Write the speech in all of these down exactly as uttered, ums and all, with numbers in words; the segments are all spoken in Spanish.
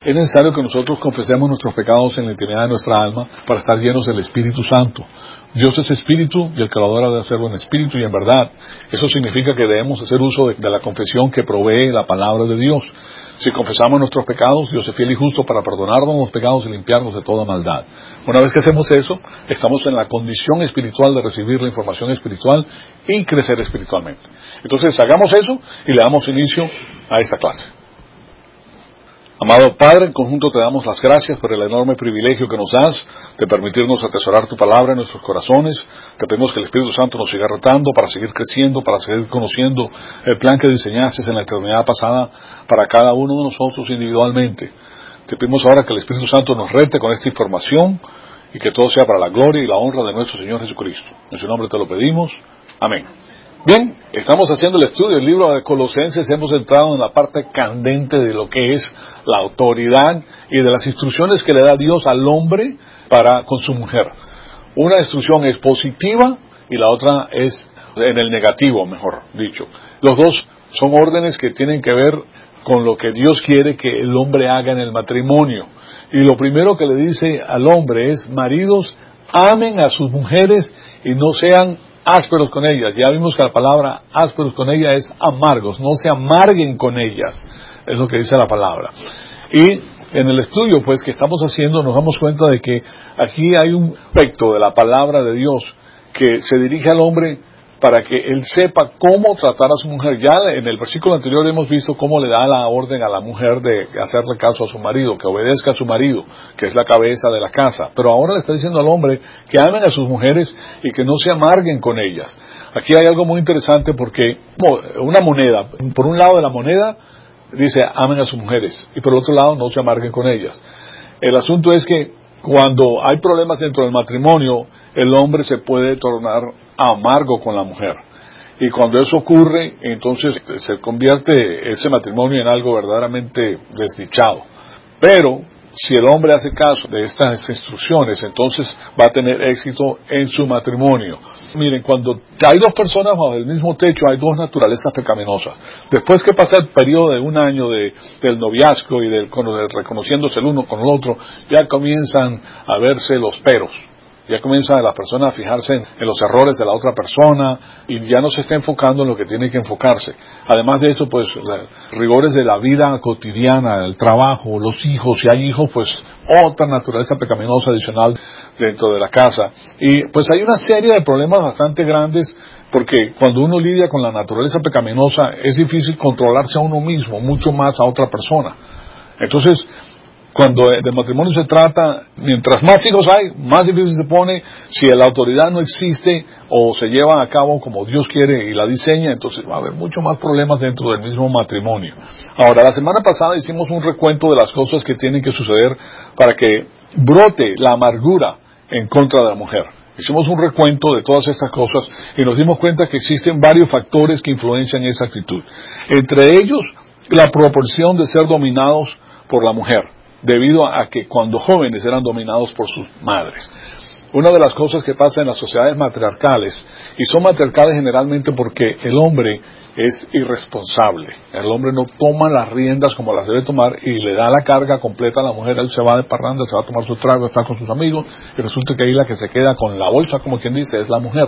Es necesario que nosotros confesemos nuestros pecados en la intimidad de nuestra alma para estar llenos del Espíritu Santo. Dios es Espíritu y el que lo adora debe hacerlo en Espíritu y en verdad. Eso significa que debemos hacer uso de, de la confesión que provee la palabra de Dios. Si confesamos nuestros pecados, Dios es fiel y justo para perdonarnos los pecados y limpiarnos de toda maldad. Una vez que hacemos eso, estamos en la condición espiritual de recibir la información espiritual y crecer espiritualmente. Entonces, hagamos eso y le damos inicio a esta clase. Amado Padre, en conjunto te damos las gracias por el enorme privilegio que nos das de permitirnos atesorar tu palabra en nuestros corazones. Te pedimos que el Espíritu Santo nos siga retando para seguir creciendo, para seguir conociendo el plan que diseñaste en la eternidad pasada para cada uno de nosotros individualmente. Te pedimos ahora que el Espíritu Santo nos rete con esta información y que todo sea para la gloria y la honra de nuestro Señor Jesucristo. En su nombre te lo pedimos. Amén. Bien, estamos haciendo el estudio del libro de Colosenses, hemos entrado en la parte candente de lo que es la autoridad y de las instrucciones que le da Dios al hombre para con su mujer. Una instrucción es positiva y la otra es en el negativo, mejor dicho. Los dos son órdenes que tienen que ver con lo que Dios quiere que el hombre haga en el matrimonio. Y lo primero que le dice al hombre es: maridos, amen a sus mujeres y no sean ásperos con ellas. Ya vimos que la palabra ásperos con ellas es amargos, no se amarguen con ellas, es lo que dice la palabra. Y en el estudio pues que estamos haciendo nos damos cuenta de que aquí hay un aspecto de la palabra de Dios que se dirige al hombre para que él sepa cómo tratar a su mujer. Ya en el versículo anterior hemos visto cómo le da la orden a la mujer de hacerle caso a su marido, que obedezca a su marido, que es la cabeza de la casa. Pero ahora le está diciendo al hombre que amen a sus mujeres y que no se amarguen con ellas. Aquí hay algo muy interesante porque una moneda, por un lado de la moneda dice amen a sus mujeres y por el otro lado no se amarguen con ellas. El asunto es que cuando hay problemas dentro del matrimonio, el hombre se puede tornar amargo con la mujer. Y cuando eso ocurre, entonces se convierte ese matrimonio en algo verdaderamente desdichado. Pero si el hombre hace caso de estas instrucciones, entonces va a tener éxito en su matrimonio. Miren, cuando hay dos personas bajo el mismo techo, hay dos naturalezas pecaminosas. Después que pasa el periodo de un año de, del noviazgo y del, de reconociéndose el uno con el otro, ya comienzan a verse los peros. Ya comienza la persona a fijarse en, en los errores de la otra persona y ya no se está enfocando en lo que tiene que enfocarse. Además de eso, pues, los rigores de la vida cotidiana, el trabajo, los hijos, si hay hijos, pues, otra naturaleza pecaminosa adicional dentro de la casa. Y pues hay una serie de problemas bastante grandes porque cuando uno lidia con la naturaleza pecaminosa es difícil controlarse a uno mismo, mucho más a otra persona. Entonces, cuando de matrimonio se trata, mientras más hijos hay, más difícil se pone. Si la autoridad no existe o se lleva a cabo como Dios quiere y la diseña, entonces va a haber mucho más problemas dentro del mismo matrimonio. Ahora, la semana pasada hicimos un recuento de las cosas que tienen que suceder para que brote la amargura en contra de la mujer. Hicimos un recuento de todas estas cosas y nos dimos cuenta que existen varios factores que influencian esa actitud. Entre ellos, la proporción de ser dominados por la mujer, debido a que cuando jóvenes eran dominados por sus madres. Una de las cosas que pasa en las sociedades matriarcales, y son matriarcales generalmente porque el hombre es irresponsable, el hombre no toma las riendas como las debe tomar y le da la carga completa a la mujer. Él se va de parranda, se va a tomar su trago, está con sus amigos, y resulta que ahí la que se queda con la bolsa, como quien dice, es la mujer.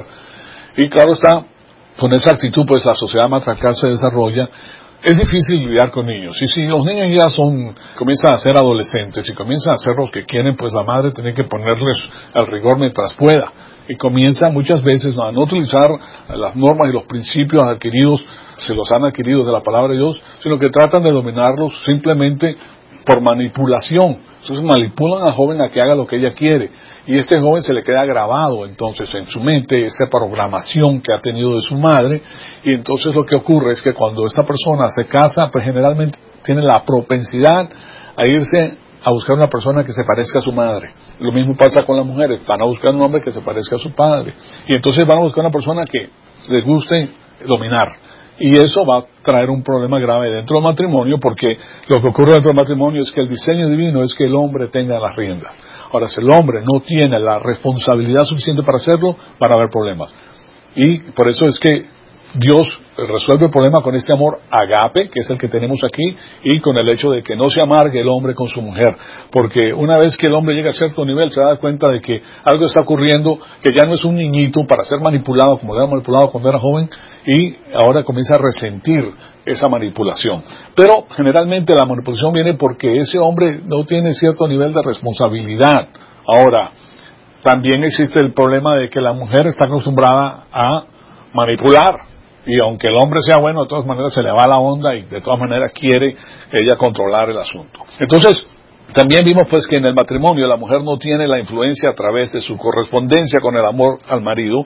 Y claro está, con esa actitud pues la sociedad matriarcal se desarrolla. Es difícil lidiar con niños. Y si los niños ya son, comienzan a ser adolescentes y comienzan a hacer lo que quieren, pues la madre tiene que ponerles el rigor mientras pueda. Y comienza muchas veces a no utilizar las normas y los principios adquiridos, se los han adquirido de la palabra de Dios, sino que tratan de dominarlos simplemente por manipulación. Entonces manipulan al joven a que haga lo que ella quiere. Y este joven se le queda grabado entonces en su mente esa programación que ha tenido de su madre. Y entonces lo que ocurre es que cuando esta persona se casa, pues generalmente tiene la propensidad a irse a buscar una persona que se parezca a su madre. Lo mismo pasa con las mujeres, van a buscar un hombre que se parezca a su padre. Y entonces van a buscar una persona que les guste dominar. Y eso va a traer un problema grave dentro del matrimonio, porque lo que ocurre dentro del matrimonio es que el diseño divino es que el hombre tenga las riendas. Ahora, si el hombre no tiene la responsabilidad suficiente para hacerlo, van a haber problemas. Y por eso es que Dios resuelve el problema con este amor agape, que es el que tenemos aquí, y con el hecho de que no se amargue el hombre con su mujer, porque una vez que el hombre llega a cierto nivel se da cuenta de que algo está ocurriendo, que ya no es un niñito para ser manipulado como era manipulado cuando era joven, y ahora comienza a resentir esa manipulación. Pero generalmente la manipulación viene porque ese hombre no tiene cierto nivel de responsabilidad. Ahora, también existe el problema de que la mujer está acostumbrada a manipular. Y aunque el hombre sea bueno, de todas maneras se le va la onda y de todas maneras quiere ella controlar el asunto. Entonces, también vimos pues que en el matrimonio la mujer no tiene la influencia a través de su correspondencia con el amor al marido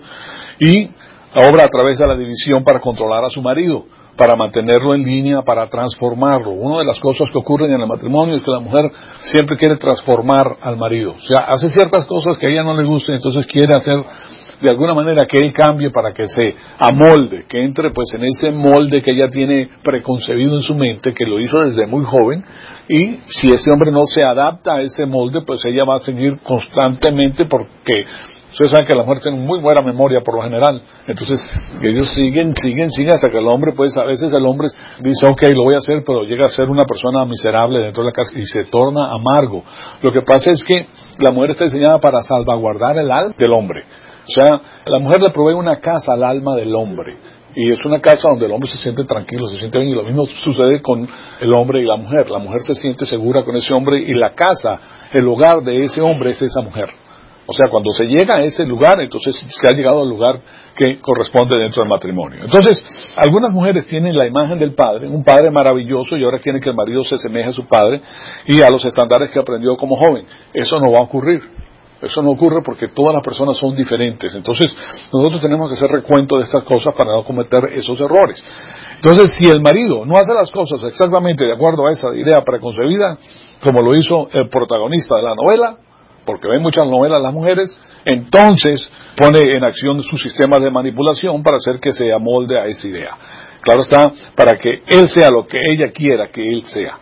y obra a través de la división para controlar a su marido, para mantenerlo en línea, para transformarlo. Una de las cosas que ocurren en el matrimonio es que la mujer siempre quiere transformar al marido. O sea, hace ciertas cosas que a ella no le gustan, entonces quiere hacer de alguna manera que él cambie para que se amolde, que entre pues en ese molde que ella tiene preconcebido en su mente, que lo hizo desde muy joven, y si ese hombre no se adapta a ese molde, pues ella va a seguir constantemente porque ustedes saben que las mujeres tienen muy buena memoria por lo general, entonces ellos siguen, siguen, siguen hasta que el hombre, pues a veces el hombre dice, ok, lo voy a hacer, pero llega a ser una persona miserable dentro de la casa y se torna amargo. Lo que pasa es que la mujer está diseñada para salvaguardar el alma del hombre. O sea, la mujer le provee una casa al alma del hombre. Y es una casa donde el hombre se siente tranquilo, se siente bien. Y lo mismo sucede con el hombre y la mujer. La mujer se siente segura con ese hombre y la casa, el hogar de ese hombre es esa mujer. O sea, cuando se llega a ese lugar, entonces se ha llegado al lugar que corresponde dentro del matrimonio. Entonces, algunas mujeres tienen la imagen del padre, un padre maravilloso, y ahora quieren que el marido se asemeje a su padre y a los estándares que aprendió como joven. Eso no va a ocurrir. Eso no ocurre porque todas las personas son diferentes. Entonces, nosotros tenemos que hacer recuento de estas cosas para no cometer esos errores. Entonces, si el marido no hace las cosas exactamente de acuerdo a esa idea preconcebida, como lo hizo el protagonista de la novela, porque ven muchas novelas las mujeres, entonces pone en acción su sistema de manipulación para hacer que se amolde a esa idea. Claro está, para que él sea lo que ella quiera que él sea.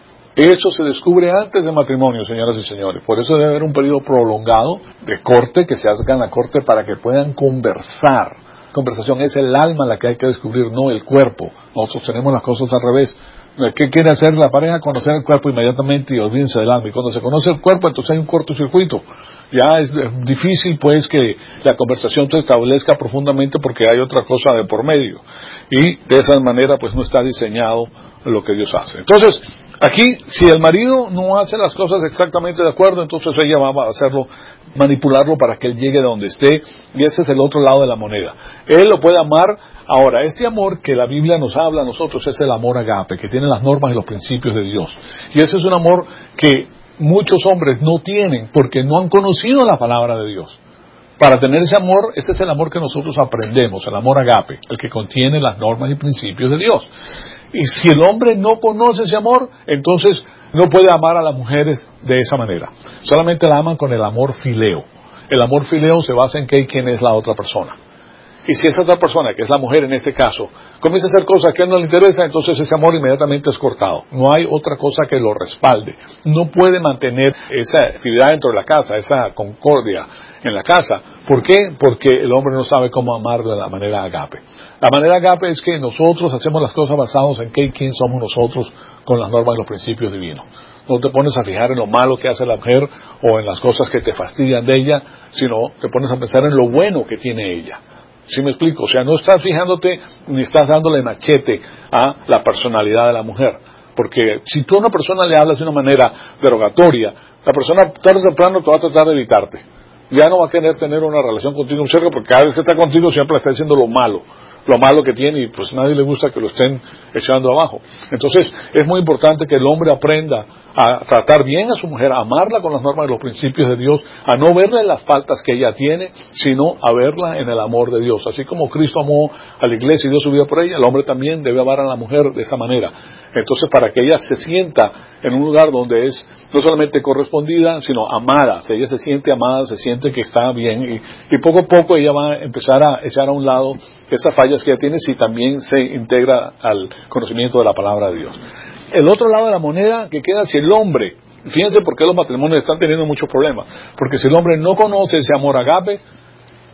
Eso se descubre antes del matrimonio, señoras y señores. Por eso debe haber un periodo prolongado de corte, que se haga en la corte para que puedan conversar. Conversación es el alma la que hay que descubrir, no el cuerpo. Nosotros tenemos las cosas al revés. ¿Qué quiere hacer la pareja? Conocer el cuerpo inmediatamente y olvídense del alma. Y cuando se conoce el cuerpo, entonces hay un cortocircuito. Ya es difícil, pues, que la conversación se establezca profundamente porque hay otra cosa de por medio. Y de esa manera, pues, no está diseñado lo que Dios hace. Entonces, aquí, si el marido no hace las cosas exactamente de acuerdo, entonces ella va a hacerlo, manipularlo para que él llegue de donde esté, y ese es el otro lado de la moneda. Él lo puede amar. Ahora, este amor que la Biblia nos habla a nosotros es el amor agape, que tiene las normas y los principios de Dios. Y ese es un amor que muchos hombres no tienen porque no han conocido la palabra de Dios. Para tener ese amor, ese es el amor que nosotros aprendemos, el amor agape, el que contiene las normas y principios de Dios. Y si el hombre no conoce ese amor, entonces no puede amar a las mujeres de esa manera. Solamente la aman con el amor fileo. El amor fileo se basa en que quién es la otra persona. Y si esa otra persona, que es la mujer en este caso, comienza a hacer cosas que a él no le interesa, entonces ese amor inmediatamente es cortado. No hay otra cosa que lo respalde. No puede mantener esa actividad dentro de la casa, esa concordia en la casa. ¿Por qué? Porque el hombre no sabe cómo amar de la manera agape. La manera agape es que nosotros hacemos las cosas basadas en qué y quién somos nosotros con las normas y los principios divinos. No te pones a fijar en lo malo que hace la mujer o en las cosas que te fastidian de ella, sino te pones a pensar en lo bueno que tiene ella. ¿Sí me explico? O sea, no estás fijándote ni estás dándole machete a la personalidad de la mujer. Porque si tú a una persona le hablas de una manera derogatoria, la persona tarde o temprano te va a tratar de evitarte. Ya no va a querer tener una relación contigo cerca porque cada vez que está contigo siempre está diciendo lo malo. Lo malo que tiene y pues nadie le gusta que lo estén echando abajo. Entonces es muy importante que el hombre aprenda a tratar bien a su mujer, a amarla con las normas y los principios de Dios, a no verle las faltas que ella tiene, sino a verla en el amor de Dios. Así como Cristo amó a la iglesia y dio su vida por ella, el hombre también debe amar a la mujer de esa manera. Entonces, para que ella se sienta en un lugar donde es no solamente correspondida, sino amada. Si ella se siente amada, se siente que está bien, y, y poco a poco ella va a empezar a echar a un lado esas fallas que ella tiene si también se integra al conocimiento de la palabra de Dios. El otro lado de la moneda que queda, si el hombre, fíjense por qué los matrimonios están teniendo muchos problemas, porque si el hombre no conoce ese amor agape,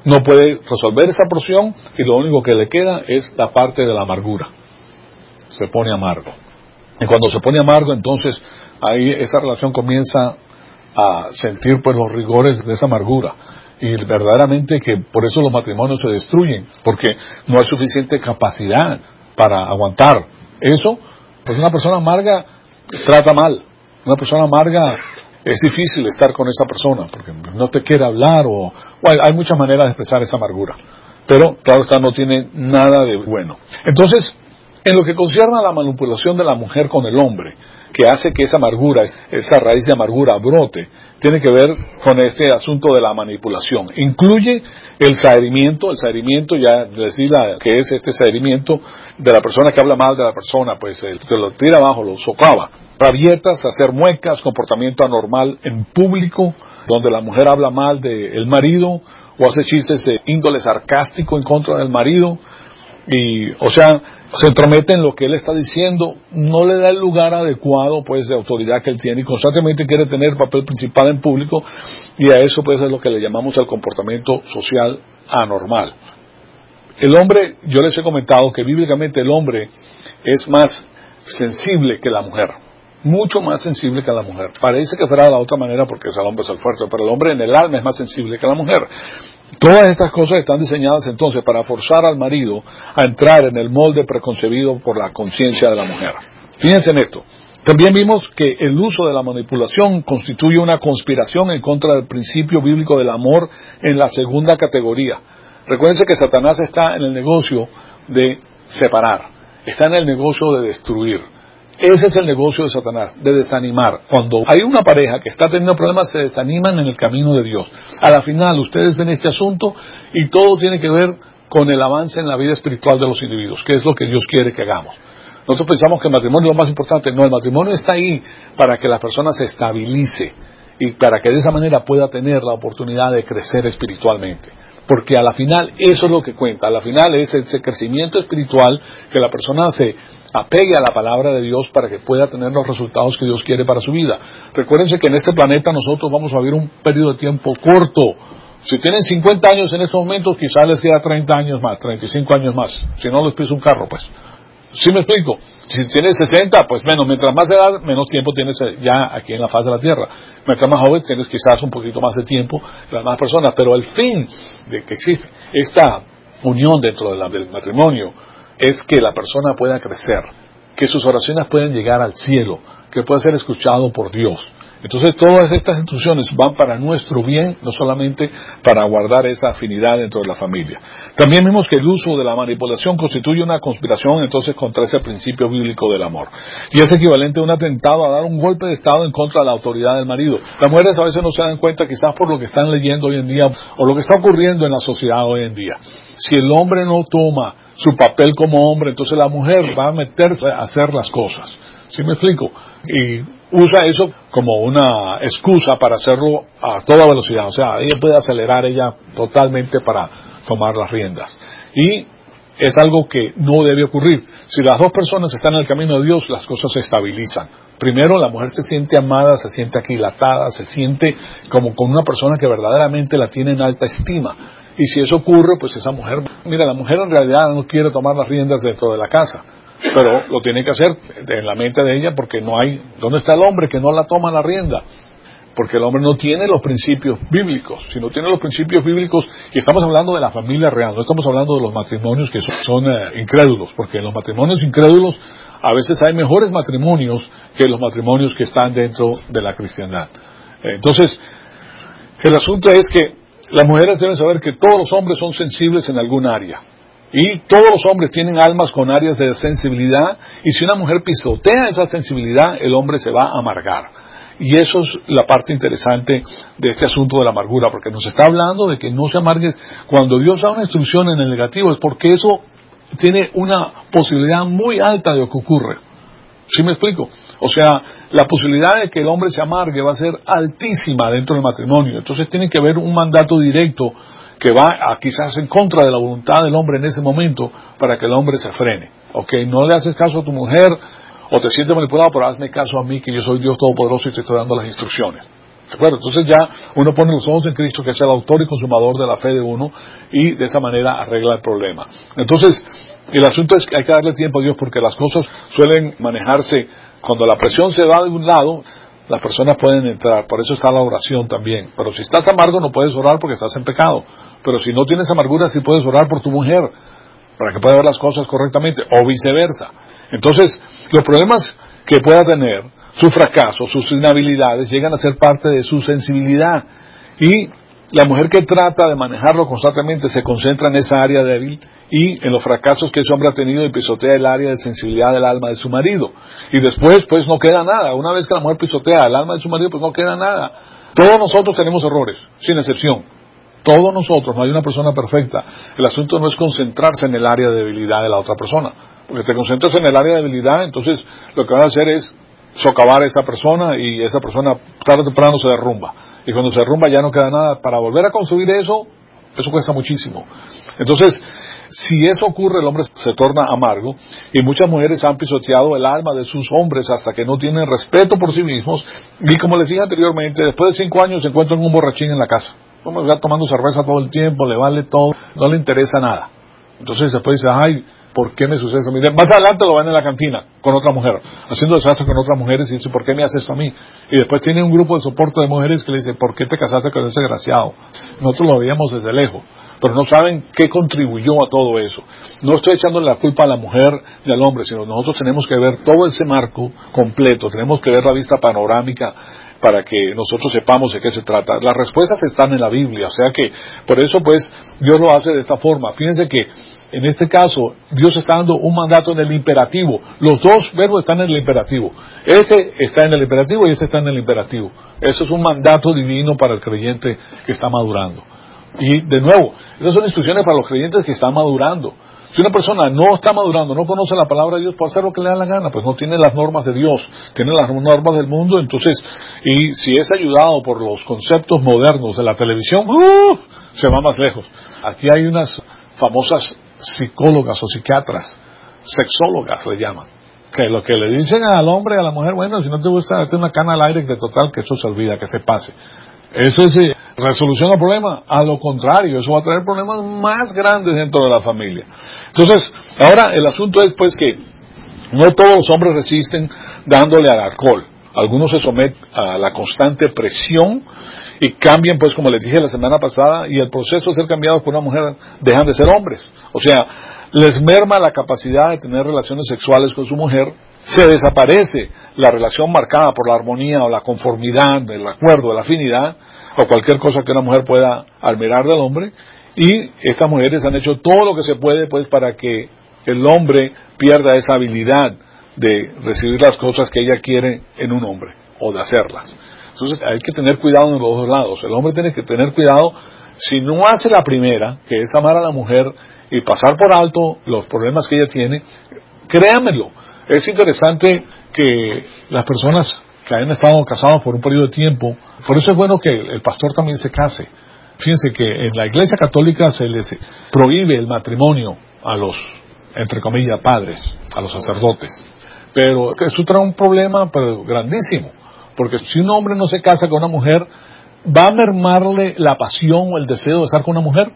no puede resolver esa porción y lo único que le queda es la parte de la amargura. Se pone amargo. Y cuando se pone amargo, entonces ahí esa relación comienza a sentir pues los rigores de esa amargura. Y verdaderamente que por eso los matrimonios se destruyen, porque no hay suficiente capacidad para aguantar eso. Pues una persona amarga trata mal. Una persona amarga es difícil estar con esa persona porque no te quiere hablar o, o hay, hay muchas maneras de expresar esa amargura. Pero claro está, no tiene nada de bueno. Entonces, en lo que concierne a la manipulación de la mujer con el hombre, que hace que esa amargura, esa raíz de amargura brote, tiene que ver con este asunto de la manipulación. Incluye el saherimiento, el saherimiento, ya decir que es este saherimiento de la persona que habla mal de la persona, pues se lo tira abajo, lo socava. Rabietas, hacer muecas, comportamiento anormal en público, donde la mujer habla mal del marido o hace chistes de índole sarcástico en contra del marido. Y, o sea, se entromete en lo que él está diciendo, no le da el lugar adecuado, pues, de autoridad que él tiene y constantemente quiere tener papel principal en público, y a eso, pues, es lo que le llamamos el comportamiento social anormal. El hombre, yo les he comentado que bíblicamente el hombre es más sensible que la mujer, mucho más sensible que la mujer. Parece que fuera de la otra manera porque es el hombre es el fuerte, pero el hombre en el alma es más sensible que la mujer. Todas estas cosas están diseñadas entonces para forzar al marido a entrar en el molde preconcebido por la conciencia de la mujer. Fíjense en esto. También vimos que el uso de la manipulación constituye una conspiración en contra del principio bíblico del amor en la segunda categoría. Recuérdense que Satanás está en el negocio de separar, está en el negocio de destruir. Ese es el negocio de Satanás, de desanimar. Cuando hay una pareja que está teniendo problemas, se desaniman en el camino de Dios. A la final, ustedes ven este asunto y todo tiene que ver con el avance en la vida espiritual de los individuos, que es lo que Dios quiere que hagamos. Nosotros pensamos que el matrimonio es lo más importante. No, el matrimonio está ahí para que la persona se estabilice y para que de esa manera pueda tener la oportunidad de crecer espiritualmente. Porque a la final eso es lo que cuenta. A la final es ese crecimiento espiritual, que la persona se apegue a la palabra de Dios para que pueda tener los resultados que Dios quiere para su vida. Recuérdense que en este planeta nosotros vamos a vivir un periodo de tiempo corto. Si tienen cincuenta años en estos momentos, quizás les queda treinta años más, treinta y cinco años más. Si no, les pisa un carro, pues. ¿Sí me explico? Si tienes sesenta, pues menos. Mientras más edad, menos tiempo tienes ya aquí en la faz de la tierra. Mientras más joven, tienes quizás un poquito más de tiempo que las más personas. Pero el fin de que existe esta unión dentro de la, del matrimonio es que la persona pueda crecer, que sus oraciones puedan llegar al cielo, que pueda ser escuchado por Dios. Entonces todas estas instrucciones van para nuestro bien, no solamente para guardar esa afinidad dentro de la familia. También vimos que el uso de la manipulación constituye una conspiración entonces contra ese principio bíblico del amor. Y es equivalente a un atentado a dar un golpe de estado en contra de la autoridad del marido. Las mujeres a veces no se dan cuenta, quizás por lo que están leyendo hoy en día o lo que está ocurriendo en la sociedad hoy en día. Si el hombre no toma su papel como hombre, entonces la mujer va a meterse a hacer las cosas. ¿Sí me explico? Y usa eso como una excusa para hacerlo a toda velocidad. O sea, ella puede acelerar ella totalmente para tomar las riendas. Y es algo que no debe ocurrir. Si las dos personas están en el camino de Dios, las cosas se estabilizan. Primero, la mujer se siente amada, se siente aquilatada, se siente como con una persona que verdaderamente la tiene en alta estima. Y si eso ocurre, pues esa mujer, mira, la mujer en realidad no quiere tomar las riendas dentro de la casa, pero lo tiene que hacer en la mente de ella porque no hay, ¿dónde está el hombre que no la toma la rienda? Porque el hombre no tiene los principios bíblicos. Si no tiene los principios bíblicos, y estamos hablando de la familia real, no estamos hablando de los matrimonios que son, son eh, incrédulos, porque en los matrimonios incrédulos a veces hay mejores matrimonios que los matrimonios que están dentro de la cristiandad. Entonces, el asunto es que las mujeres deben saber que todos los hombres son sensibles en algún área. Y todos los hombres tienen almas con áreas de sensibilidad, y si una mujer pisotea esa sensibilidad, el hombre se va a amargar. Y eso es la parte interesante de este asunto de la amargura, porque nos está hablando de que no se amargues. Cuando Dios da una instrucción en el negativo es porque eso tiene una posibilidad muy alta de que ocurra. ¿Sí me explico? O sea, la posibilidad de que el hombre se amargue va a ser altísima dentro del matrimonio. Entonces tiene que haber un mandato directo que va a, quizás en contra de la voluntad del hombre en ese momento para que el hombre se frene. Ok, no le haces caso a tu mujer o te sientes manipulado, pero hazme caso a mí, que yo soy Dios Todopoderoso y te estoy dando las instrucciones. ¿De acuerdo? Entonces ya uno pone los ojos en Cristo, que es el autor y consumador de la fe de uno, y de esa manera arregla el problema. Entonces, el asunto es que hay que darle tiempo a Dios, porque las cosas suelen manejarse, cuando la presión se da de un lado, las personas pueden entrar. Por eso está la oración también. Pero si estás amargo no puedes orar porque estás en pecado. Pero si no tienes amargura sí puedes orar por tu mujer, para que pueda ver las cosas correctamente, o viceversa. Entonces, los problemas que pueda tener, su fracaso, sus inhabilidades, llegan a ser parte de su sensibilidad. Y la mujer que trata de manejarlo constantemente se concentra en esa área débil y en los fracasos que ese hombre ha tenido, y pisotea el área de sensibilidad del alma de su marido. Y después, pues, no queda nada. Una vez que la mujer pisotea el alma de su marido, pues no queda nada. Todos nosotros tenemos errores, sin excepción. Todos nosotros, no hay una persona perfecta. El asunto no es concentrarse en el área de debilidad de la otra persona. Porque te concentras en el área de debilidad, entonces lo que vas a hacer es socavar a esa persona, y esa persona tarde o temprano se derrumba. Y cuando se derrumba ya no queda nada. Para volver a construir eso, eso cuesta muchísimo. Entonces, si eso ocurre, el hombre se torna amargo, y muchas mujeres han pisoteado el alma de sus hombres hasta que no tienen respeto por sí mismos, y como les dije anteriormente, después de cinco años se encuentran un borrachín en la casa. Como está tomando cerveza todo el tiempo, le vale todo, no le interesa nada. Entonces después dice, ay, ¿por qué me sucede eso? Mire, más adelante lo ven en la cantina con otra mujer, haciendo desastre con otras mujeres, y dice, ¿por qué me haces esto a mí? Y después tiene un grupo de soporte de mujeres que le dice, ¿por qué te casaste con ese desgraciado? Nosotros lo veíamos desde lejos, pero no saben qué contribuyó a todo eso. No estoy echándole la culpa a la mujer ni al hombre, sino nosotros tenemos que ver todo ese marco completo, tenemos que ver la vista panorámica para que nosotros sepamos de qué se trata. Las respuestas están en la Biblia, o sea que por eso pues Dios lo hace de esta forma. Fíjense que en este caso Dios está dando un mandato en el imperativo. Los dos verbos están en el imperativo. Ese está en el imperativo y ese está en el imperativo. Eso es un mandato divino para el creyente que está madurando. Y de nuevo, esas son instrucciones para los creyentes que están madurando. Si una persona no está madurando, no conoce la palabra de Dios, puede hacer lo que le da la gana, pues no tiene las normas de Dios, tiene las normas del mundo. Entonces, y si es ayudado por los conceptos modernos de la televisión, ¡uh!, se va más lejos. Aquí hay unas famosas psicólogas o psiquiatras, sexólogas le llaman, que lo que le dicen al hombre y a la mujer, bueno, si no te gusta, date una cana al aire, que total, que eso se olvida, que se pase. Eso es eh, resolución al problema. A lo contrario, eso va a traer problemas más grandes dentro de la familia. Entonces, ahora el asunto es pues que no todos los hombres resisten dándole al alcohol. Algunos se someten a la constante presión y cambian, pues como les dije la semana pasada, y el proceso de ser cambiados por una mujer dejan de ser hombres. O sea, les merma la capacidad de tener relaciones sexuales con su mujer, se desaparece la relación marcada por la armonía o la conformidad, el acuerdo, la afinidad, o cualquier cosa que una mujer pueda admirar del hombre, y estas mujeres han hecho todo lo que se puede pues para que el hombre pierda esa habilidad de recibir las cosas que ella quiere en un hombre, o de hacerlas. Entonces hay que tener cuidado en los dos lados. El hombre tiene que tener cuidado, si no hace la primera, que es amar a la mujer y pasar por alto los problemas que ella tiene, créanmelo. Es interesante que las personas que hayan estado casados por un periodo de tiempo, por eso es bueno que el pastor también se case. Fíjense que en la Iglesia Católica se les prohíbe el matrimonio a los, entre comillas, padres, a los sacerdotes. Pero eso trae un problema pero grandísimo, porque si un hombre no se casa con una mujer, ¿va a mermarle la pasión o el deseo de estar con una mujer?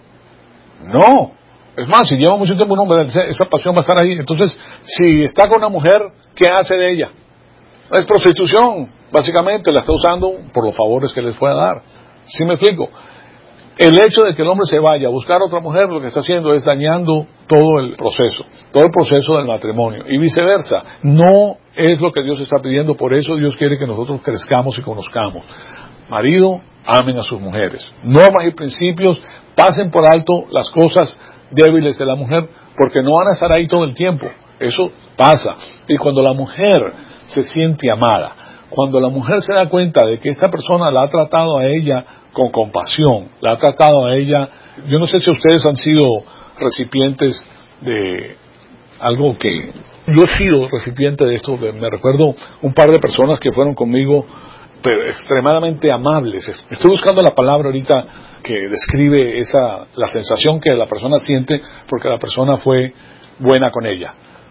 No. Es más, si lleva mucho tiempo un hombre, esa pasión va a estar ahí. Entonces, si está con una mujer, ¿qué hace de ella? Es prostitución, básicamente, la está usando por los favores que les pueda dar. ¿Sí me explico? El hecho de que el hombre se vaya a buscar a otra mujer, lo que está haciendo es dañando todo el proceso, todo el proceso del matrimonio, y viceversa. No es lo que Dios está pidiendo, por eso Dios quiere que nosotros crezcamos y conozcamos. Marido, amen a sus mujeres. Normas y principios, pasen por alto las cosas débiles de la mujer, porque no van a estar ahí todo el tiempo. Eso pasa. Y cuando la mujer se siente amada, cuando la mujer se da cuenta de que esta persona la ha tratado a ella con compasión, la ha tratado a ella, yo no sé si ustedes han sido recipientes de algo que, yo he sido recipiente de esto, me recuerdo un par de personas que fueron conmigo, pero extremadamente amables. Estoy buscando la palabra ahorita que describe esa, la sensación que la persona siente porque la persona fue buena con ella.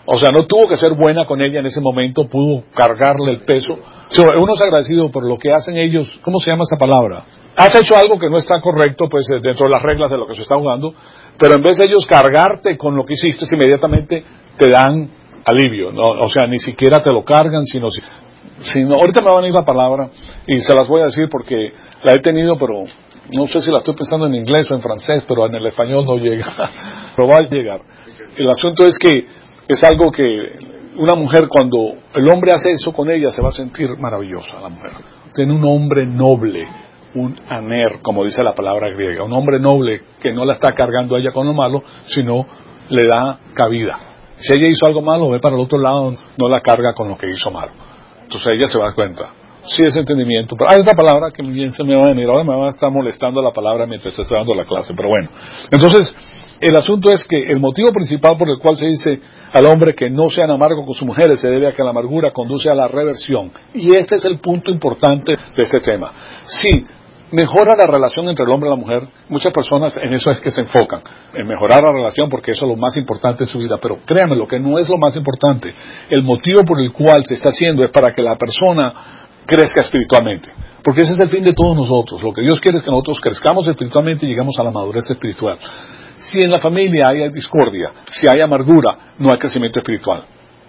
O sea, no tuvo que ser buena con ella en ese momento, pudo cargarle el peso. Uno es agradecido por lo que hacen ellos. ¿Cómo se llama esa palabra? Has hecho algo que no está correcto, pues dentro de las reglas de lo que se está jugando, pero en vez de ellos cargarte con lo que hiciste, inmediatamente te dan alivio, ¿no? O sea, ni siquiera te lo cargan, sino, sino... Ahorita me va a venir la palabra y se las voy a decir porque la he tenido, pero no sé si la estoy pensando en inglés o en francés, pero en el español no llega, pero va a llegar. El asunto es que es algo que una mujer, cuando el hombre hace eso con ella, se va a sentir maravillosa la mujer. Tiene un hombre noble, un aner, como dice la palabra griega, un hombre noble que no la está cargando a ella con lo malo, sino le da cabida. Si ella hizo algo malo, ve para el otro lado, no la carga con lo que hizo malo. Entonces ella se va a dar cuenta. Sí, ese entendimiento. Pero hay otra palabra que bien se me va a venir. Ahora me va a estar molestando la palabra mientras estoy dando la clase, pero bueno. Entonces, el asunto es que el motivo principal por el cual se dice al hombre que no sean amargos con sus mujeres se debe a que la amargura conduce a la reversión. Y este es el punto importante de este tema. Sí, mejora la relación entre el hombre y la mujer. Muchas personas en eso es que se enfocan, en mejorar la relación porque eso es lo más importante en su vida, pero créanme, lo que no es lo más importante. El motivo por el cual se está haciendo es para que la persona crezca espiritualmente, porque ese es el fin de todos nosotros. Lo que Dios quiere es que nosotros crezcamos espiritualmente y lleguemos a la madurez espiritual. Si en la familia hay discordia, si hay amargura, no hay crecimiento espiritual.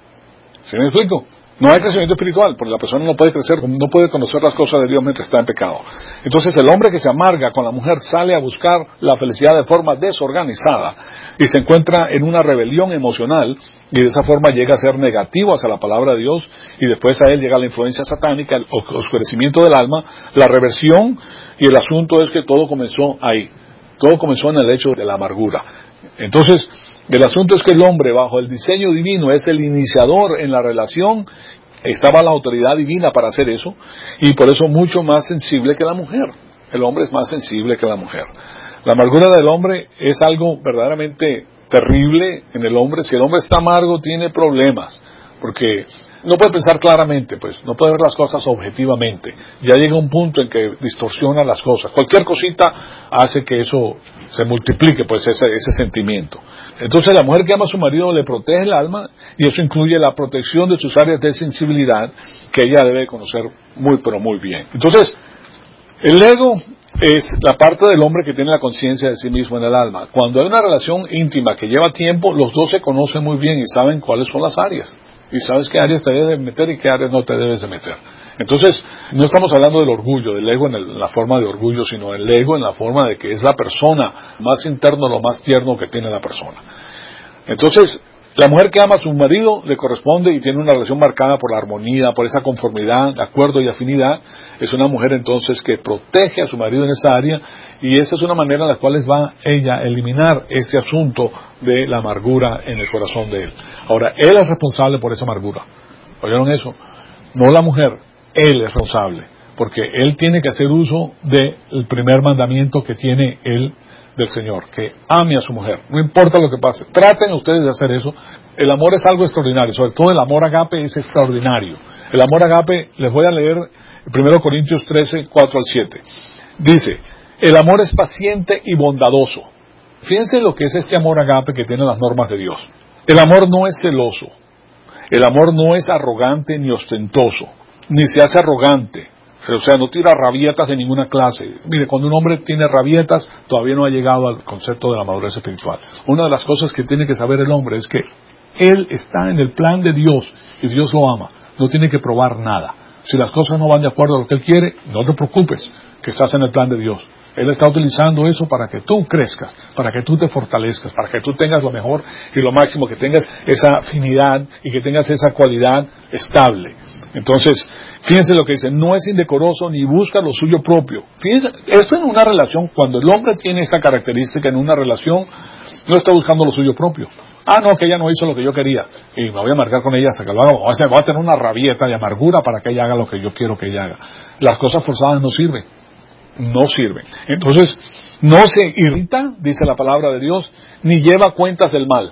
¿Sí me explico? No hay crecimiento espiritual, porque la persona no puede crecer, no puede conocer las cosas de Dios mientras está en pecado. Entonces el hombre que se amarga con la mujer sale a buscar la felicidad de forma desorganizada y se encuentra en una rebelión emocional y de esa forma llega a ser negativo hacia la palabra de Dios y después a él llega la influencia satánica, el oscurecimiento del alma, la reversión, y el asunto es que todo comenzó ahí. Todo comenzó en el hecho de la amargura. Entonces, el asunto es que el hombre, bajo el diseño divino, es el iniciador en la relación, estaba la autoridad divina para hacer eso, y por eso mucho más sensible que la mujer. El hombre es más sensible que la mujer. La amargura del hombre es algo verdaderamente terrible en el hombre. Si el hombre está amargo, tiene problemas, porque no puede pensar claramente, pues, no puede ver las cosas objetivamente. Ya llega un punto en que distorsiona las cosas. Cualquier cosita hace que eso se multiplique, pues, ese, ese sentimiento. Entonces la mujer que ama a su marido le protege el alma, y eso incluye la protección de sus áreas de sensibilidad, que ella debe conocer muy, pero muy bien. Entonces, el ego es la parte del hombre que tiene la conciencia de sí mismo en el alma. Cuando hay una relación íntima que lleva tiempo, los dos se conocen muy bien y saben cuáles son las áreas. Y sabes qué áreas te debes de meter y qué áreas no te debes de meter. Entonces, no estamos hablando del orgullo, del ego en, el, en la forma de orgullo, sino el ego en la forma de que es la persona más interno, lo más tierno que tiene la persona. Entonces, la mujer que ama a su marido le corresponde y tiene una relación marcada por la armonía, por esa conformidad, acuerdo y afinidad. Es una mujer entonces que protege a su marido en esa área, y esa es una manera en la cual va ella a eliminar este asunto de la amargura en el corazón de él. Ahora, él es responsable por esa amargura. ¿Oyeron eso? No la mujer, él es responsable, porque él tiene que hacer uso del primer mandamiento que tiene él del Señor, que ame a su mujer, no importa lo que pase. Traten ustedes de hacer eso. El amor es algo extraordinario, sobre todo el amor agape es extraordinario. El amor agape, les voy a leer primero Corintios trece, cuatro al siete. Dice, el amor es paciente y bondadoso. Fíjense lo que es este amor agape que tiene las normas de Dios. El amor no es celoso, el amor no es arrogante ni ostentoso, ni se hace arrogante. O sea, no tira rabietas de ninguna clase. Mire, cuando un hombre tiene rabietas, todavía no ha llegado al concepto de la madurez espiritual. Una de las cosas que tiene que saber el hombre es que él está en el plan de Dios y Dios lo ama. No tiene que probar nada. Si las cosas no van de acuerdo a lo que él quiere, no te preocupes, que estás en el plan de Dios. Él está utilizando eso para que tú crezcas, para que tú te fortalezcas, para que tú tengas lo mejor y lo máximo, que tengas esa afinidad y que tengas esa cualidad estable. Entonces, fíjense lo que dice, no es indecoroso ni busca lo suyo propio. Fíjense, eso en una relación, cuando el hombre tiene esta característica en una relación, no está buscando lo suyo propio. Ah, no, que ella no hizo lo que yo quería, y me voy a amargar con ella hasta que lo haga. O sea, voy a tener una rabieta de amargura para que ella haga lo que yo quiero que ella haga. Las cosas forzadas no sirven, no sirven. Entonces, no se irrita, dice la palabra de Dios, ni lleva cuentas del mal.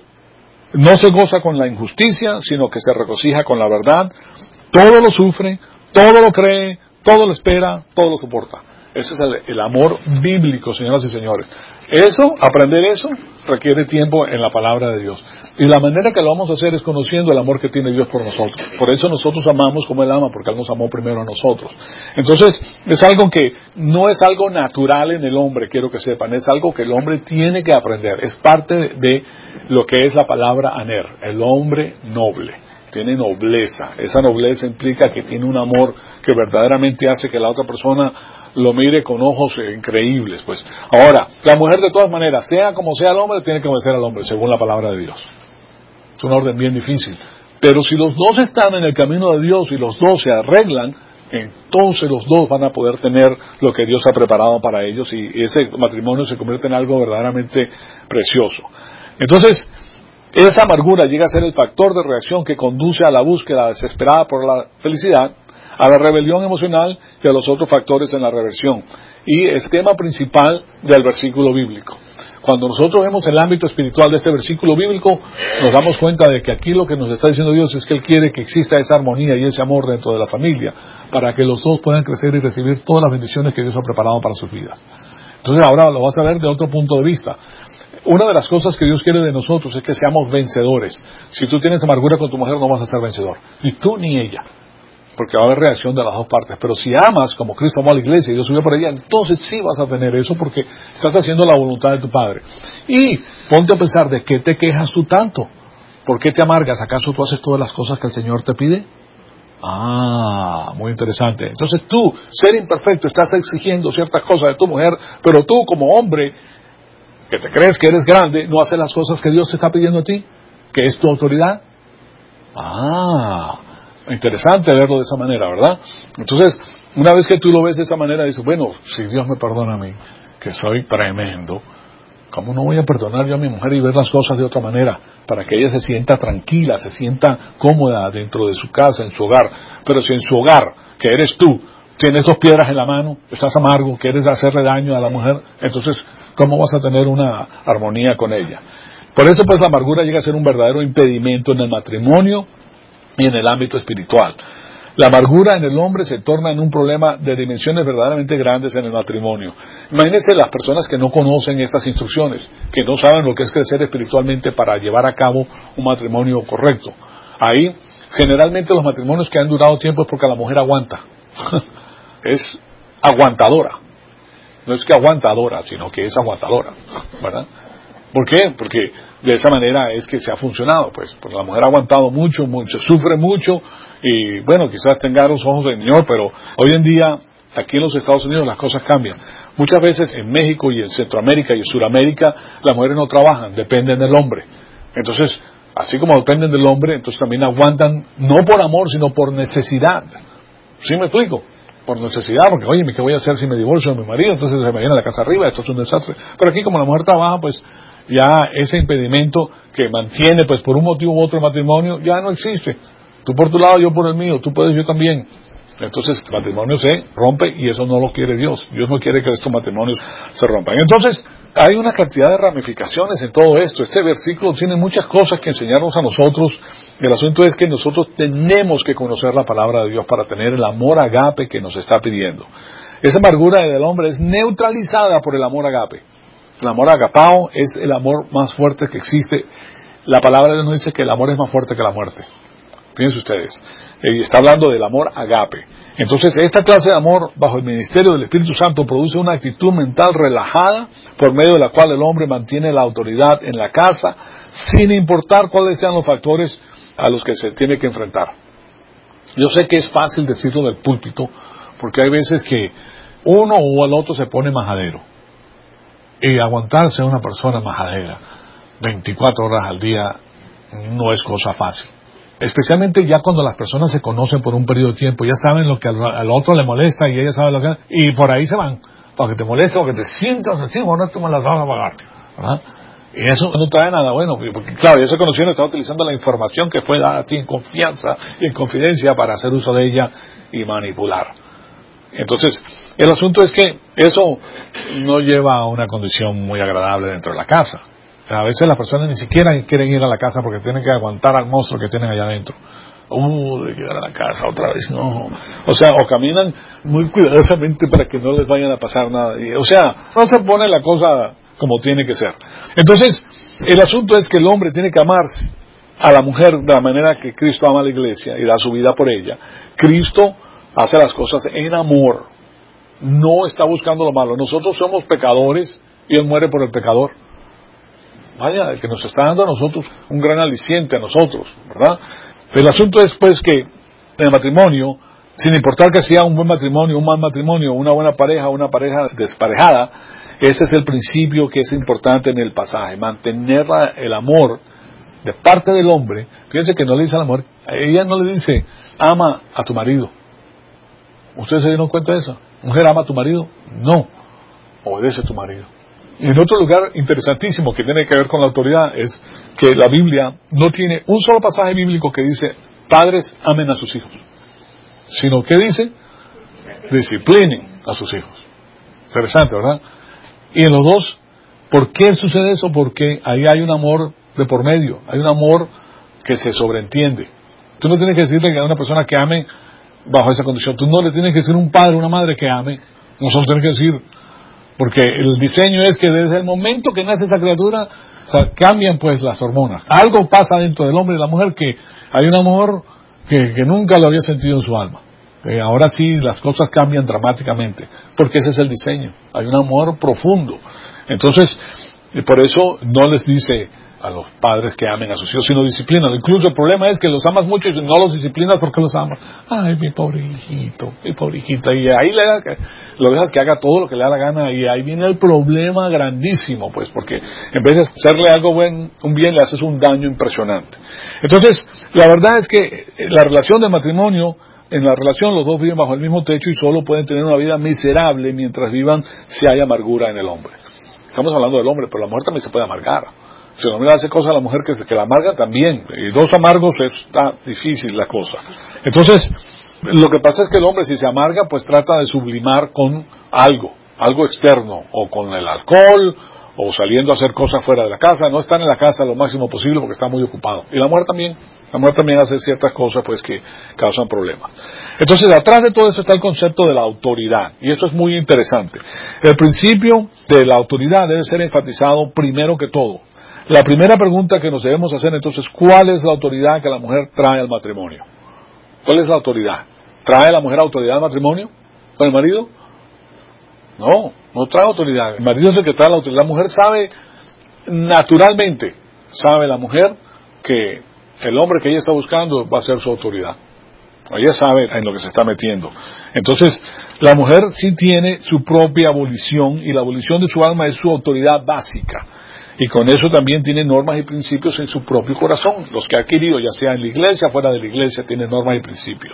No se goza con la injusticia, sino que se regocija con la verdad. Todo lo sufre, todo lo cree, todo lo espera, todo lo soporta. Ese es el, el amor bíblico, señoras y señores. Eso, aprender eso, requiere tiempo en la palabra de Dios. Y la manera que lo vamos a hacer es conociendo el amor que tiene Dios por nosotros. Por eso nosotros amamos como Él ama, porque Él nos amó primero a nosotros. Entonces, es algo que no es algo natural en el hombre, quiero que sepan. Es algo que el hombre tiene que aprender. Es parte de lo que es la palabra aner, el hombre noble. Tiene nobleza. Esa nobleza implica que tiene un amor que verdaderamente hace que la otra persona lo mire con ojos increíbles. Pues ahora, la mujer de todas maneras, sea como sea el hombre, tiene que obedecer al hombre, según la palabra de Dios. Es una orden bien difícil. Pero si los dos están en el camino de Dios y los dos se arreglan, entonces los dos van a poder tener lo que Dios ha preparado para ellos y ese matrimonio se convierte en algo verdaderamente precioso. Entonces, esa amargura llega a ser el factor de reacción que conduce a la búsqueda desesperada por la felicidad, a la rebelión emocional y a los otros factores en la reversión. Y es tema principal del versículo bíblico. Cuando nosotros vemos el ámbito espiritual de este versículo bíblico, nos damos cuenta de que aquí lo que nos está diciendo Dios es que Él quiere que exista esa armonía y ese amor dentro de la familia, para que los dos puedan crecer y recibir todas las bendiciones que Dios ha preparado para sus vidas. Entonces ahora lo vas a ver de otro punto de vista. Una de las cosas que Dios quiere de nosotros es que seamos vencedores. Si tú tienes amargura con tu mujer, no vas a ser vencedor. Ni tú ni ella. Porque va a haber reacción de las dos partes. Pero si amas como Cristo amó a la iglesia y Dios subió por ella, entonces sí vas a tener eso porque estás haciendo la voluntad de tu Padre. Y ponte a pensar, ¿de qué te quejas tú tanto? ¿Por qué te amargas? ¿Acaso tú haces todas las cosas que el Señor te pide? Ah, muy interesante. Entonces tú, ser imperfecto, estás exigiendo ciertas cosas de tu mujer, pero tú como hombre, que te crees que eres grande, no haces las cosas que Dios te está pidiendo a ti, que es tu autoridad. Ah, interesante verlo de esa manera, ¿verdad? Entonces, una vez que tú lo ves de esa manera, dices, bueno, si Dios me perdona a mí, que soy tremendo, ¿cómo no voy a perdonar yo a mi mujer y ver las cosas de otra manera? Para que ella se sienta tranquila, se sienta cómoda dentro de su casa, en su hogar. Pero si en su hogar, que eres tú, tienes dos piedras en la mano, estás amargo, quieres hacerle daño a la mujer, entonces, ¿cómo vas a tener una armonía con ella? Por eso, pues, la amargura llega a ser un verdadero impedimento en el matrimonio y en el ámbito espiritual. La amargura en el hombre se torna en un problema de dimensiones verdaderamente grandes en el matrimonio. Imagínense las personas que no conocen estas instrucciones, que no saben lo que es crecer espiritualmente para llevar a cabo un matrimonio correcto. Ahí, generalmente los matrimonios que han durado tiempo es porque la mujer aguanta. Es aguantadora. No es que aguantadora, sino que es aguantadora, ¿verdad? ¿Por qué? Porque de esa manera es que se ha funcionado, pues, porque la mujer ha aguantado mucho, mucho, sufre mucho, y bueno, quizás tenga los ojos del Señor, pero hoy en día, aquí en los Estados Unidos, las cosas cambian. Muchas veces en México y en Centroamérica y en Sudamérica, las mujeres no trabajan, dependen del hombre. Entonces, así como dependen del hombre, entonces también aguantan, no por amor, sino por necesidad. ¿Sí me explico? Por necesidad, porque oye, ¿qué voy a hacer si me divorcio de mi marido? Entonces se me viene la casa arriba, esto es un desastre. Pero aquí como la mujer trabaja, pues ya ese impedimento que mantiene, pues por un motivo u otro el matrimonio, ya no existe. Tú por tu lado, yo por el mío, tú puedes, yo también. Entonces el matrimonio se rompe y eso no lo quiere Dios. Dios no quiere que estos matrimonios se rompan. Entonces hay una cantidad de ramificaciones en todo esto. Este versículo tiene muchas cosas que enseñarnos a nosotros. El asunto es que nosotros tenemos que conocer la palabra de Dios para tener el amor agape que nos está pidiendo. Esa amargura del hombre es neutralizada por el amor agape. El amor agapao es el amor más fuerte que existe. La palabra de Dios nos dice que el amor es más fuerte que la muerte. Fíjense ustedes, eh, está hablando del amor agape. Entonces, esta clase de amor bajo el ministerio del Espíritu Santo produce una actitud mental relajada por medio de la cual el hombre mantiene la autoridad en la casa sin importar cuáles sean los factores a los que se tiene que enfrentar. Yo sé que es fácil decirlo del púlpito porque hay veces que uno o el otro se pone majadero y aguantarse a una persona majadera veinticuatro horas al día no es cosa fácil. Especialmente ya cuando las personas se conocen por un periodo de tiempo, ya saben lo que al, al otro le molesta y ella sabe lo que... Y por ahí se van, para que te moleste o que te sientas así, o no te me las vas a pagar, ¿verdad? Y eso no trae nada bueno, porque claro, ya se conocieron, está utilizando la información que fue dada a ti en confianza y en confidencia para hacer uso de ella y manipular. Entonces, el asunto es que eso no lleva a una condición muy agradable dentro de la casa. A veces las personas ni siquiera quieren ir a la casa porque tienen que aguantar al monstruo que tienen allá adentro. Uh, de llegar a la casa otra vez, no. O sea, o caminan muy cuidadosamente para que no les vayan a pasar nada. Y, o sea, no se pone la cosa como tiene que ser. Entonces, el asunto es que el hombre tiene que amar a la mujer de la manera que Cristo ama a la iglesia y da su vida por ella. Cristo hace las cosas en amor. No está buscando lo malo. Nosotros somos pecadores y Él muere por el pecador. Vaya, que nos está dando a nosotros un gran aliciente a nosotros, ¿verdad? El asunto es pues que en el matrimonio, sin importar que sea un buen matrimonio, un mal matrimonio, una buena pareja, una pareja desparejada, ese es el principio que es importante en el pasaje, mantener la, el amor de parte del hombre. Fíjense que no le dice a la mujer, ella no le dice, ama a tu marido. ¿Ustedes se dieron cuenta de eso? ¿Mujer ama a tu marido? No, obedece a tu marido. Y en otro lugar interesantísimo que tiene que ver con la autoridad es que la Biblia no tiene un solo pasaje bíblico que dice, padres amen a sus hijos, sino que dice, disciplinen a sus hijos. Interesante, ¿verdad? Y en los dos, ¿por qué sucede eso? Porque ahí hay un amor de por medio, hay un amor que se sobreentiende. Tú no tienes que decirle a una persona que ame bajo esa condición, tú no le tienes que decir a un padre o una madre que ame, nosotros tenemos que decir, porque el diseño es que desde el momento que nace esa criatura, o sea, cambian pues las hormonas. Algo pasa dentro del hombre y la mujer que hay un amor que, que nunca lo había sentido en su alma. Eh, ahora sí las cosas cambian dramáticamente, porque ese es el diseño. Hay un amor profundo. Entonces, y por eso no les dice a los padres que amen a sus hijos, sino disciplinan. Incluso el problema es que los amas mucho y no los disciplinas porque los amas. Ay, mi pobre hijito, mi pobre hijita. Y ahí le da, lo dejas que haga todo lo que le da la gana y ahí viene el problema grandísimo, pues, porque en vez de hacerle algo buen, un bien, le haces un daño impresionante. Entonces, la verdad es que la relación del matrimonio, en la relación los dos viven bajo el mismo techo y solo pueden tener una vida miserable mientras vivan si hay amargura en el hombre. Estamos hablando del hombre, pero la mujer también se puede amargar. Si el hombre hace cosas a la mujer que, que la amarga también, y dos amargos está difícil la cosa. Entonces, lo que pasa es que el hombre si se amarga, pues trata de sublimar con algo, algo externo, o con el alcohol, o saliendo a hacer cosas fuera de la casa, no estar en la casa lo máximo posible porque está muy ocupado. Y la mujer también, la mujer también hace ciertas cosas pues que causan problemas. Entonces, atrás de todo eso está el concepto de la autoridad, y eso es muy interesante. El principio de la autoridad debe ser enfatizado primero que todo. La primera pregunta que nos debemos hacer entonces, ¿cuál es la autoridad que la mujer trae al matrimonio? ¿Cuál es la autoridad? ¿Trae la mujer autoridad al matrimonio con el marido? No, no trae autoridad. El marido es el que trae la autoridad. La mujer sabe, naturalmente, sabe la mujer que el hombre que ella está buscando va a ser su autoridad. Ella sabe en lo que se está metiendo. Entonces, la mujer sí tiene su propia abolición y la abolición de su alma es su autoridad básica. Y con eso también tiene normas y principios en su propio corazón. Los que ha adquirido, ya sea en la iglesia, fuera de la iglesia, tiene normas y principios.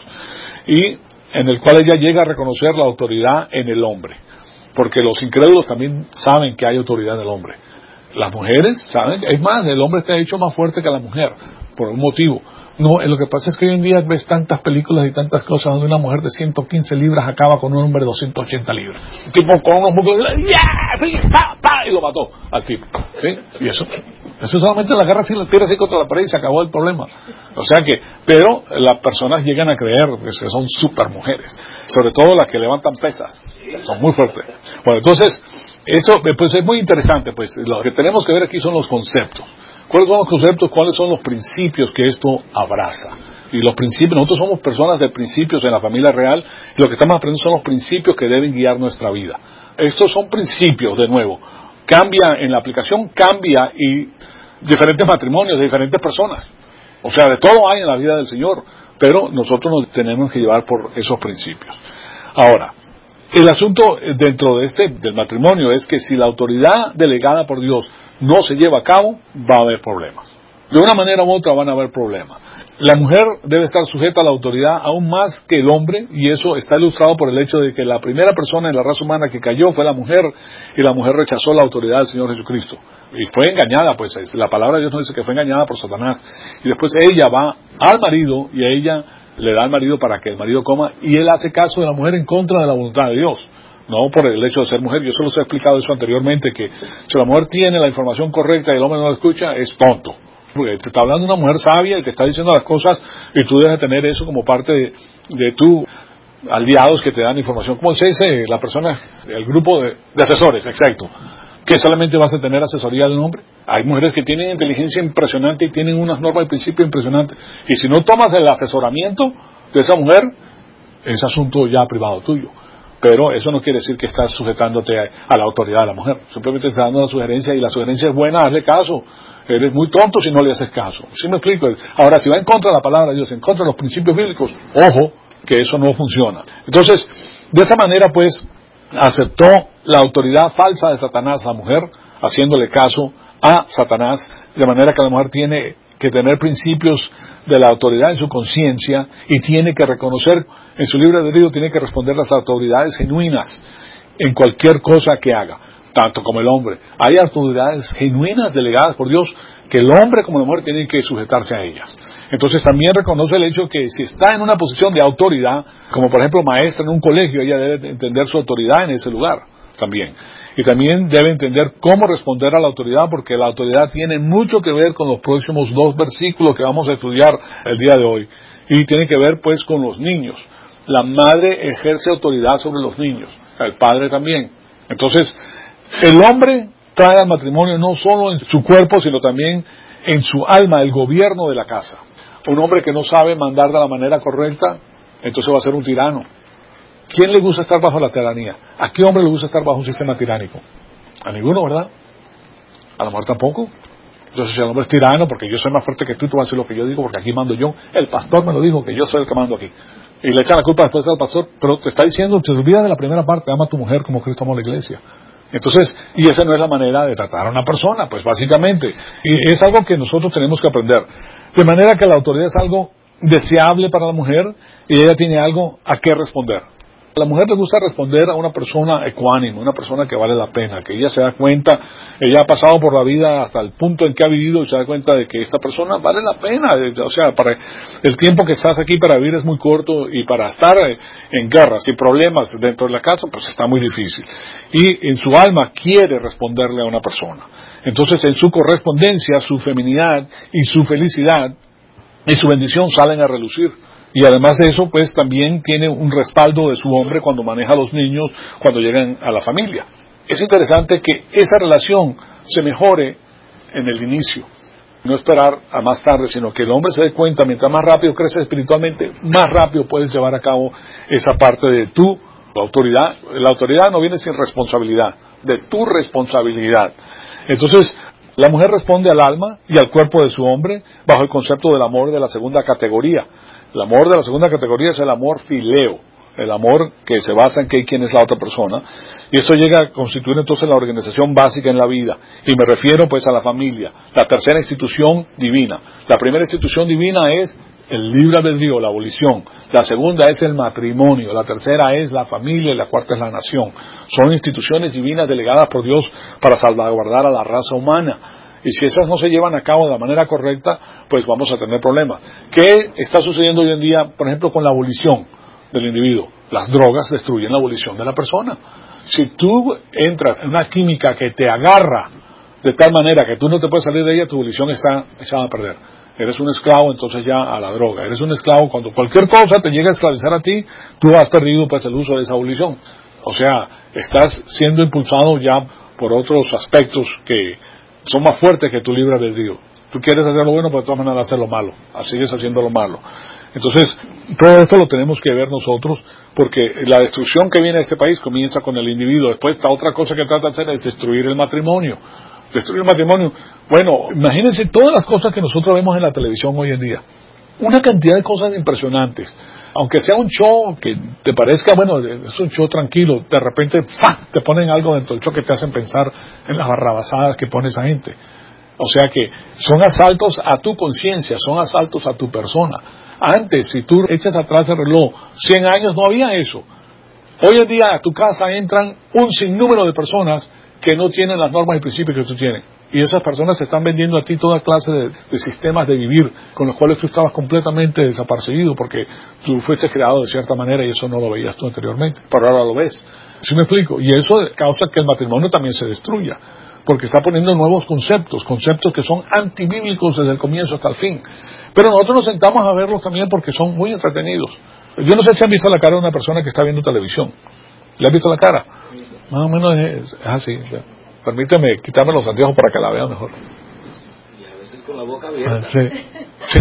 Y en el cual ella llega a reconocer la autoridad en el hombre. Porque los incrédulos también saben que hay autoridad en el hombre. Las mujeres saben, es más, el hombre está hecho más fuerte que la mujer, por un motivo. No, lo que pasa es que hoy en día ves tantas películas y tantas cosas donde una mujer de ciento quince libras acaba con un hombre de doscientos ochenta libras. Un tipo con unos músculos, ¡yeah! ¡Pa, pa! Y lo mató al tipo. ¿Sí? Y eso, eso solamente en la guerra así, la tira así contra la pared y se acabó el problema. O sea que, pero las personas llegan a creer que son super mujeres, sobre todo las que levantan pesas, son muy fuertes. Bueno, entonces, eso pues es muy interesante, pues lo que tenemos que ver aquí son los conceptos. ¿Cuáles son los conceptos? ¿Cuáles son los principios que esto abraza? Y los principios, nosotros somos personas de principios en la familia real, y lo que estamos aprendiendo son los principios que deben guiar nuestra vida. Estos son principios, de nuevo. Cambia, en la aplicación cambia, y diferentes matrimonios de diferentes personas. O sea, de todo hay en la vida del Señor, pero nosotros nos tenemos que llevar por esos principios. Ahora, el asunto dentro de este, del matrimonio, es que si la autoridad delegada por Dios no se lleva a cabo, va a haber problemas. De una manera u otra van a haber problemas. La mujer debe estar sujeta a la autoridad aún más que el hombre, y eso está ilustrado por el hecho de que la primera persona en la raza humana que cayó fue la mujer, y la mujer rechazó la autoridad del Señor Jesucristo. Y fue engañada, pues la palabra de Dios nos dice que fue engañada por Satanás. Y después ella va al marido, y a ella le da al marido para que el marido coma, y él hace caso de la mujer en contra de la voluntad de Dios. No por el hecho de ser mujer. Yo se los he explicado eso anteriormente, que si la mujer tiene la información correcta y el hombre no la escucha, es tonto. Porque te está hablando una mujer sabia y te está diciendo las cosas y tú debes tener eso como parte de, de tu aliados que te dan información. ¿Cómo se dice? La persona, el grupo de, de asesores, exacto. Que solamente vas a tener asesoría de un hombre. Hay mujeres que tienen inteligencia impresionante y tienen unas normas y principios impresionantes. Y si no tomas el asesoramiento de esa mujer, es asunto ya privado tuyo. Pero eso no quiere decir que estás sujetándote a, a la autoridad de la mujer. Simplemente te estás dando una sugerencia y la sugerencia es buena, hazle caso. Eres muy tonto si no le haces caso. ¿Sí me explico? Ahora, si va en contra de la palabra de Dios, en contra de los principios bíblicos, ojo, que eso no funciona. Entonces, de esa manera, pues, aceptó la autoridad falsa de Satanás, la mujer, haciéndole caso a Satanás, de manera que la mujer tiene que tener principios de la autoridad en su conciencia y tiene que reconocer, en su libre albedrío, tiene que responder las autoridades genuinas en cualquier cosa que haga, tanto como el hombre. Hay autoridades genuinas delegadas por Dios que el hombre como la mujer tienen que sujetarse a ellas. Entonces también reconoce el hecho que si está en una posición de autoridad, como por ejemplo maestra en un colegio, ella debe entender su autoridad en ese lugar también. Y también debe entender cómo responder a la autoridad, porque la autoridad tiene mucho que ver con los próximos dos versículos que vamos a estudiar el día de hoy. Y tiene que ver pues con los niños. La madre ejerce autoridad sobre los niños, el padre también. Entonces, el hombre trae al matrimonio no solo en su cuerpo, sino también en su alma, el gobierno de la casa. Un hombre que no sabe mandar de la manera correcta, entonces va a ser un tirano. ¿Quién le gusta estar bajo la tiranía? ¿A qué hombre le gusta estar bajo un sistema tiránico? A ninguno, ¿verdad? A la mujer tampoco. Entonces, si el hombre es tirano, porque yo soy más fuerte que tú, tú vas a hacer lo que yo digo, porque aquí mando yo. El pastor me lo dijo, que yo soy el que mando aquí. Y le echan la culpa después al pastor, pero te está diciendo, te olvidas de la primera parte, ama a tu mujer como Cristo amó a la iglesia. Entonces, y esa no es la manera de tratar a una persona, pues básicamente. Y es algo que nosotros tenemos que aprender. De manera que la autoridad es algo deseable para la mujer y ella tiene algo a qué responder. A la mujer le gusta responder a una persona ecuánime, una persona que vale la pena, que ella se da cuenta, ella ha pasado por la vida hasta el punto en que ha vivido y se da cuenta de que esta persona vale la pena. O sea, para el tiempo que estás aquí para vivir es muy corto y para estar en guerras y problemas dentro de la casa, pues está muy difícil. Y en su alma quiere responderle a una persona. Entonces, en su correspondencia, su feminidad y su felicidad y su bendición salen a relucir. Y además de eso, pues también tiene un respaldo de su hombre cuando maneja a los niños, cuando llegan a la familia. Es interesante que esa relación se mejore en el inicio. No esperar a más tarde, sino que el hombre se dé cuenta, mientras más rápido creces espiritualmente, más rápido puedes llevar a cabo esa parte de tu autoridad. La autoridad no viene sin responsabilidad, de tu responsabilidad. Entonces, la mujer responde al alma y al cuerpo de su hombre bajo el concepto del amor de la segunda categoría. El amor de la segunda categoría es el amor fileo, el amor que se basa en que quién es la otra persona, y eso llega a constituir entonces la organización básica en la vida, y me refiero pues a la familia, la tercera institución divina. La primera institución divina es el libre albedrío, la abolición, la segunda es el matrimonio, la tercera es la familia y la cuarta es la nación. Son instituciones divinas delegadas por Dios para salvaguardar a la raza humana. Y si esas no se llevan a cabo de la manera correcta, pues vamos a tener problemas. ¿Qué está sucediendo hoy en día, por ejemplo, con la abolición del individuo? Las drogas destruyen la abolición de la persona. Si tú entras en una química que te agarra de tal manera que tú no te puedes salir de ella, tu abolición está echada a perder. Eres un esclavo entonces ya a la droga. Eres un esclavo cuando cualquier cosa te llega a esclavizar a ti, tú has perdido pues el uso de esa abolición. O sea, estás siendo impulsado ya por otros aspectos que son más fuertes que tu libre albedrío. Tú quieres hacer lo bueno, pero de todas maneras hacer lo malo. Sigues haciendo lo malo. Entonces, todo esto lo tenemos que ver nosotros, porque la destrucción que viene a este país comienza con el individuo. Después, esta otra cosa que trata de hacer es destruir el matrimonio. Destruir el matrimonio. Bueno, imagínense todas las cosas que nosotros vemos en la televisión hoy en día. Una cantidad de cosas impresionantes. Aunque sea un show que te parezca, bueno, es un show tranquilo, de repente ¡fua!, te ponen algo dentro del show que te hacen pensar en las barrabasadas que pone esa gente. O sea que son asaltos a tu conciencia, son asaltos a tu persona. Antes, si tú echas atrás el reloj, cien años no había eso. Hoy en día a tu casa entran un sinnúmero de personas que no tienen las normas y principios que tú tienes. Y esas personas te están vendiendo a ti toda clase de, de sistemas de vivir con los cuales tú estabas completamente desapercibido porque tú fuiste creado de cierta manera y eso no lo veías tú anteriormente, pero ahora lo ves. ¿Sí me explico? Y eso causa que el matrimonio también se destruya. porque está poniendo nuevos conceptos, conceptos que son antibíblicos desde el comienzo hasta el fin. Pero nosotros nos sentamos a verlos también porque son muy entretenidos. Yo no sé si han visto la cara de una persona que está viendo televisión. ¿Le has visto la cara? Más o menos es, es así. Permíteme quitarme los anteojos para que la vea mejor. Y a veces con la boca abierta. Ah, sí, sí.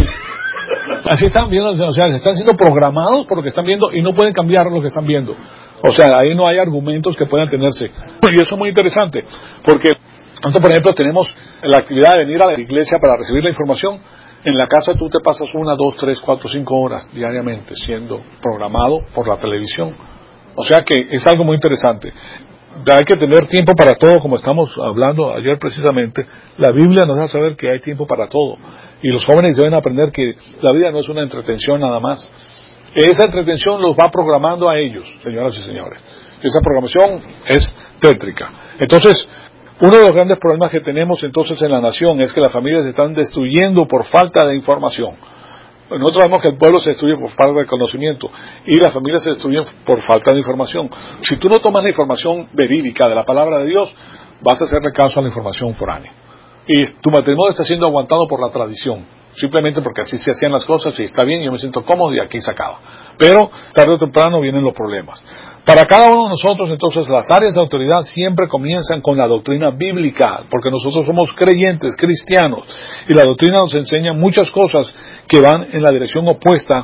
Así están viendo, o sea, están siendo programados por lo que están viendo y no pueden cambiar lo que están viendo. O sea, ahí no hay argumentos que puedan tenerse. Y eso es muy interesante, porque nosotros, por ejemplo, tenemos la actividad de venir a la iglesia para recibir la información. En la casa tú te pasas una, dos, tres, cuatro, cinco horas diariamente siendo programado por la televisión. O sea que es algo muy interesante. Hay que tener tiempo para todo, como estamos hablando ayer precisamente. La Biblia nos hace saber que hay tiempo para todo. Y los jóvenes deben aprender que la vida no es una entretención nada más. Esa entretención los va programando a ellos, señoras y señores. Esa programación es tétrica. Entonces, uno de los grandes problemas que tenemos entonces en la nación es que las familias se están destruyendo por falta de información. Nosotros vemos que el pueblo se destruye por falta de conocimiento y las familias se destruyen por falta de información. Si tú no tomas la información verídica de la palabra de Dios, vas a hacerle caso a la información foránea. Y tu matrimonio está siendo aguantado por la tradición, simplemente porque así se hacían las cosas y está bien, yo me siento cómodo y aquí se acaba. Pero tarde o temprano vienen los problemas. Para cada uno de nosotros, entonces, las áreas de autoridad siempre comienzan con la doctrina bíblica, porque nosotros somos creyentes, cristianos, y la doctrina nos enseña muchas cosas que van en la dirección opuesta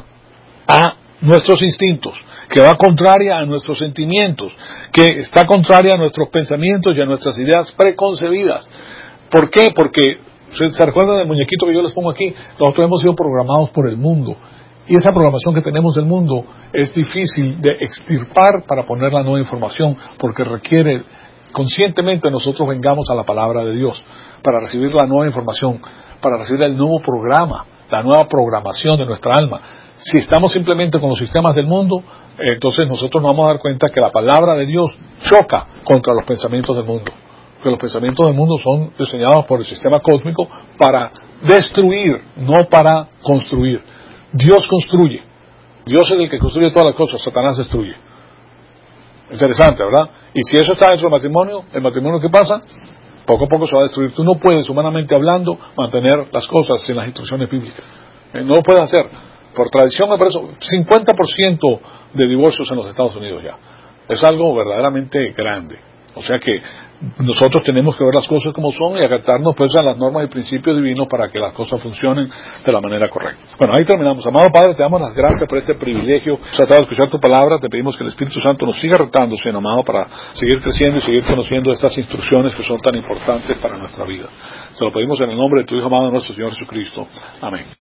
a nuestros instintos, que va contraria a nuestros sentimientos, que está contraria a nuestros pensamientos y a nuestras ideas preconcebidas. ¿Por qué? Porque, ¿se recuerdan del muñequito que yo les pongo aquí? Nosotros hemos sido programados por el mundo. Y esa programación que tenemos del mundo es difícil de extirpar para poner la nueva información, porque requiere conscientemente nosotros vengamos a la palabra de Dios para recibir la nueva información, para recibir el nuevo programa, la nueva programación de nuestra alma. Si estamos simplemente con los sistemas del mundo, entonces nosotros nos vamos a dar cuenta que la palabra de Dios choca contra los pensamientos del mundo. Porque los pensamientos del mundo son diseñados por el sistema cósmico para destruir, no para construir. Dios construye. Dios es el que construye todas las cosas, Satanás destruye. Interesante, ¿verdad? Y si eso está dentro del matrimonio, ¿el matrimonio qué pasa? Poco a poco se va a destruir. Tú no puedes, humanamente hablando, mantener las cosas sin las instrucciones bíblicas. Eh, no lo puedes hacer. Por tradición, me parece, cincuenta por ciento de divorcios en los Estados Unidos ya. Es algo verdaderamente grande. O sea que nosotros tenemos que ver las cosas como son y acatarnos pues a las normas y principios divinos para que las cosas funcionen de la manera correcta. Bueno, ahí terminamos. Amado Padre, te damos las gracias por este privilegio. Tratado de escuchar tu palabra, te pedimos que el Espíritu Santo nos siga retando, Señor amado, para seguir creciendo y seguir conociendo estas instrucciones que son tan importantes para nuestra vida. Se lo pedimos en el nombre de tu Hijo amado, nuestro Señor Jesucristo. Amén.